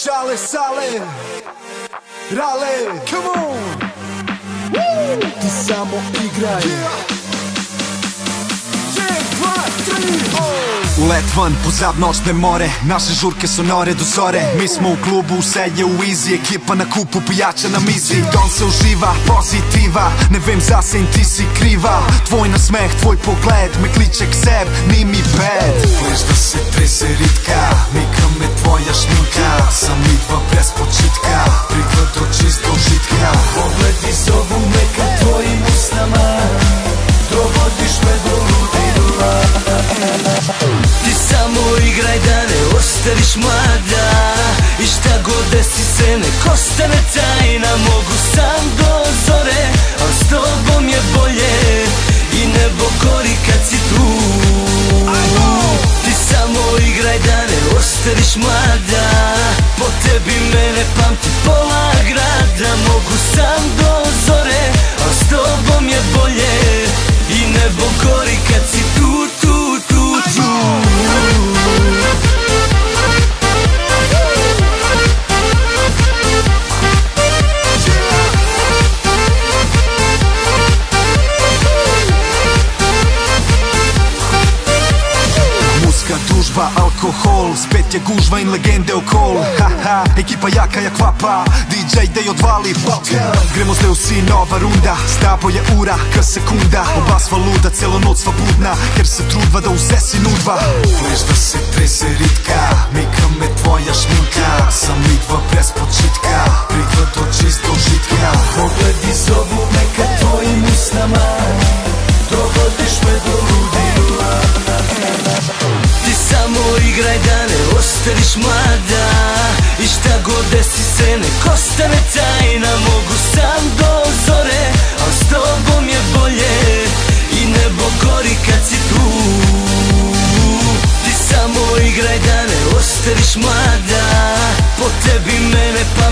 Čale, sale, rale, come on. Woo! Ti samo igraj. Let van, pozad noćne more, naše žurke sonore do zore. Mi smo u klubu, uselje u izi, ekipa na kupu, pijača na mizi. Don se uživa, pozitiva, ne vem zasejn, ti si kriva. Tvoj nasmeh, tvoj pogled, me kliče k seb, ni mi bed. Veš da se trese ritka, mika me tvoja šminka. Sam mi dva brez počitka, priklad do čistog žitka. Pogledi zovu me ka tvojim usnama, dovodiš me do ludila. Ti samo igraj da ne ostaviš mlada, i šta god desi se nek ostane tajna. Mogu sam do zore, al s tobom je bolje, i nebo gori kad si tu. Ti samo igraj da ne ostaviš mlada, po tebi mene pamti pola grada. Mogu sam do zore, al s tobom je bolje, i nebo gori kad si tu, tu, tu, tu. Tužba, alkohol, spet je gužva in legende okol. Haha, ekipa jaka jak kvapa, DJ dej odvali Balkan. Gremo zdaj vsi, nova runda, s tabo je ura, ka sekunda. Oba sva luda, celo noč sva budna, ker se trudva da vse si nudva. Veš da se trese ritka, mika me tvoja šminka. Sam mi dva brez počitka, priklad do čistog žitka. Pogledi zovu me ka tvojim usnama, dovodiš me do ludila. Ti samo igraj da ne ostaviš mlada, i šta god desi se nek ostane tajna. Mogu sam do zore, al s tobom je bolje, i nebo gori kad si tu. Ti samo igraj da ne ostaviš mlada, po tebi mene pamti